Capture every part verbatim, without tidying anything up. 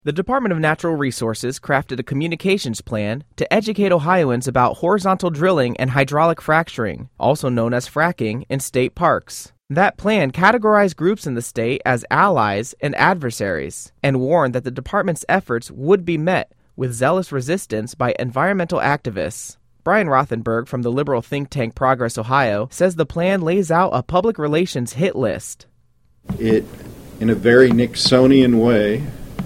The Department of Natural Resources crafted a communications plan to educate Ohioans about horizontal drilling and hydraulic fracturing, also known as fracking, in state parks. That plan categorized groups in the state as allies and adversaries, and warned that the department's efforts would be met with zealous resistance by environmental activists. Brian Rothenberg from the liberal think tank Progress Ohio says the plan lays out a public relations hit list. It, in a very Nixonian way,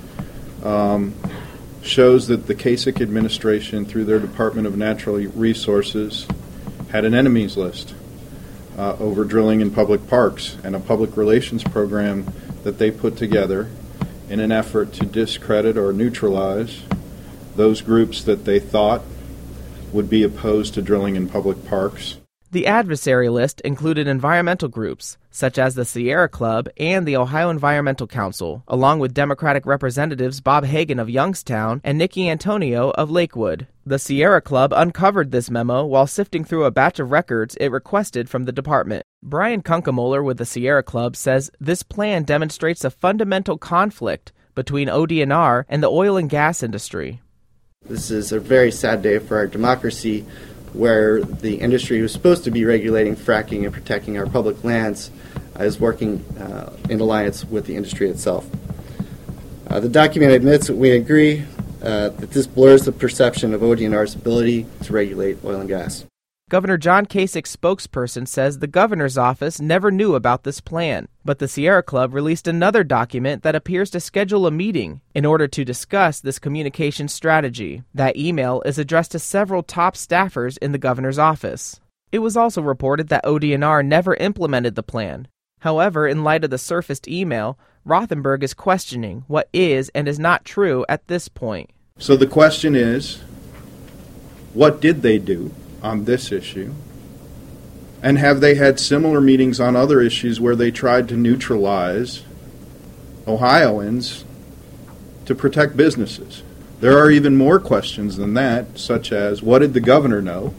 um, shows that the Kasich administration, through their Department of Natural Resources, had an enemies list uh, over drilling in public parks and a public relations program that they put together in an effort to discredit or neutralize those groups that they thought would be opposed to drilling in public parks. The adversary list included environmental groups, such as the Sierra Club and the Ohio Environmental Council, along with Democratic Representatives Bob Hagan of Youngstown and Nikki Antonio of Lakewood. The Sierra Club uncovered this memo while sifting through a batch of records it requested from the department. Brian Kunkemoller with the Sierra Club says this plan demonstrates a fundamental conflict between O D N R and the oil and gas industry. This is a very sad day for our democracy, where the industry who's supposed to be regulating fracking and protecting our public lands uh, is working uh, in alliance with the industry itself. Uh, the document admits that we agree uh, that this blurs the perception of O D N R's ability to regulate oil and gas. Governor John Kasich's spokesperson says the governor's office never knew about this plan, but the Sierra Club released another document that appears to schedule a meeting in order to discuss this communication strategy. That email is addressed to several top staffers in the governor's office. It was also reported that O D N R never implemented the plan. However, in light of the surfaced email, Rothenberg is questioning what is and is not true at this point. So the question is, what did they do on this issue? And have they had similar meetings on other issues where they tried to neutralize Ohioans to protect businesses? There are even more questions than that, such as, what did the governor know?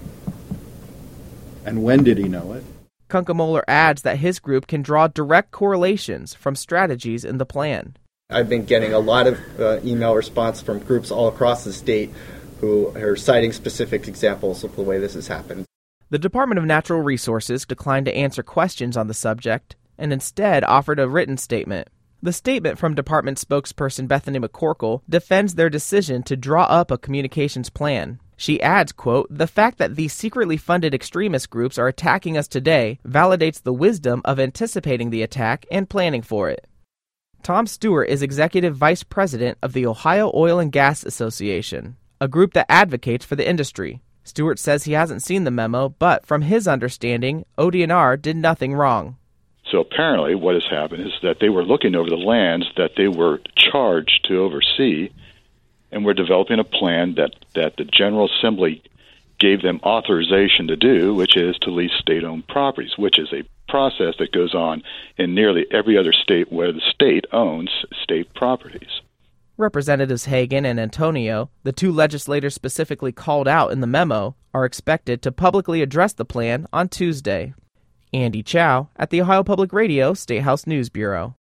And when did he know it? Kunkemoller adds that his group can draw direct correlations from strategies in the plan. I've been getting a lot of uh, email response from groups all across the state who are citing specific examples of the way this has happened. The Department of Natural Resources declined to answer questions on the subject and instead offered a written statement. The statement from department spokesperson Bethany McCorkle defends their decision to draw up a communications plan. She adds, quote, "The fact that these secretly funded extremist groups are attacking us today validates the wisdom of anticipating the attack and planning for it." Tom Stewart is executive vice president of the Ohio Oil and Gas Association, a group that advocates for the industry. Stewart says he hasn't seen the memo, but from his understanding, O D N R did nothing wrong. So apparently what has happened is that they were looking over the lands that they were charged to oversee, and were developing a plan that, that the General Assembly gave them authorization to do, which is to lease state-owned properties, which is a process that goes on in nearly every other state where the state owns state properties. Representatives Hagan and Antonio, the two legislators specifically called out in the memo, are expected to publicly address the plan on Tuesday. Andy Chow at the Ohio Public Radio State House News Bureau.